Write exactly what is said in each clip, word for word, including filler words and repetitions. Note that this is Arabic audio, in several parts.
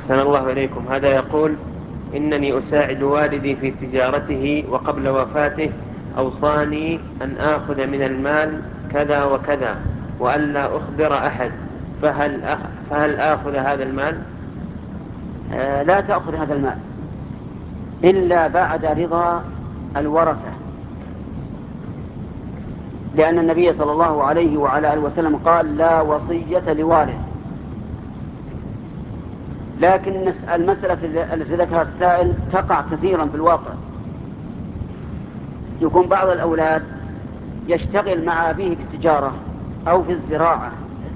أحسن الله إليكم. هذا يقول: إنني أساعد والدي في تجارته، وقبل وفاته أوصاني أن آخذ من المال كذا وكذا وأن لا أخبر أحد، فهل, أخ... فهل آخذ هذا المال؟ آه لا تأخذ هذا المال إلا بعد رضا الورثة، لأن النبي صلى الله عليه وعلى آله وسلم قال: لا وصية لوارث. لكن المسألة التي ذكرها السائل تقع كثيرا في الواقع. يكون بعض الأولاد يشتغل مع أبيه بالتجارة أو في الزراعة،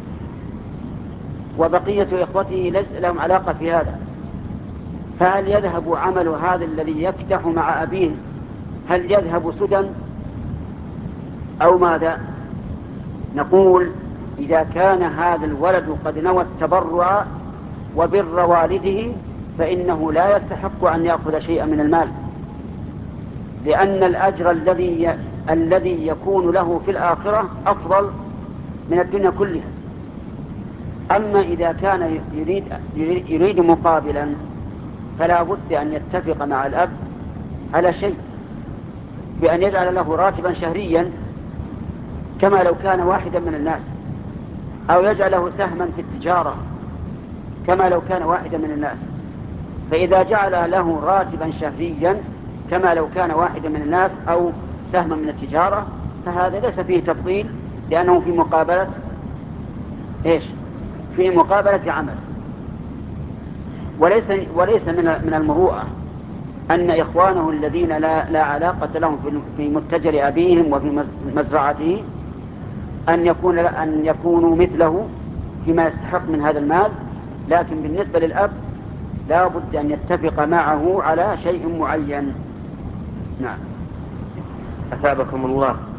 وبقية إخوته ليس لهم علاقة في هذا، فهل يذهب عمل هذا الذي يكدح مع أبيه، هل يذهب سدى أو ماذا؟ نقول: إذا كان هذا الولد قد نوى التبرع وبر والده فإنه لا يستحق أن يأخذ شيئا من المال، لأن الأجر الذي الذي يكون له في الآخرة أفضل من الدنيا كلها. أما إذا كان يريد, يريد مقابلا فلا بد أن يتفق مع الأب على شيء، بأن يجعل له راتبا شهريا كما لو كان واحدا من الناس، أو يجعل له سهما في التجارة كما لو كان واحدا من الناس. فإذا جعل له راتبا شهريا كما لو كان واحدا من الناس أو سهما من التجارة فهذا ليس فيه تفضيل، لأنه في مقابلة إيش؟ في مقابلة عمل. وليس, وليس من المروءة أن إخوانه الذين لا, لا علاقة لهم في متجر أبيهم وفي مزرعته أن, يكون أن يكونوا مثله فيما يستحق من هذا المال، لكن بالنسبة للأب لا بد أن يتفق معه على شيء معين. نعم. أثابكم الله.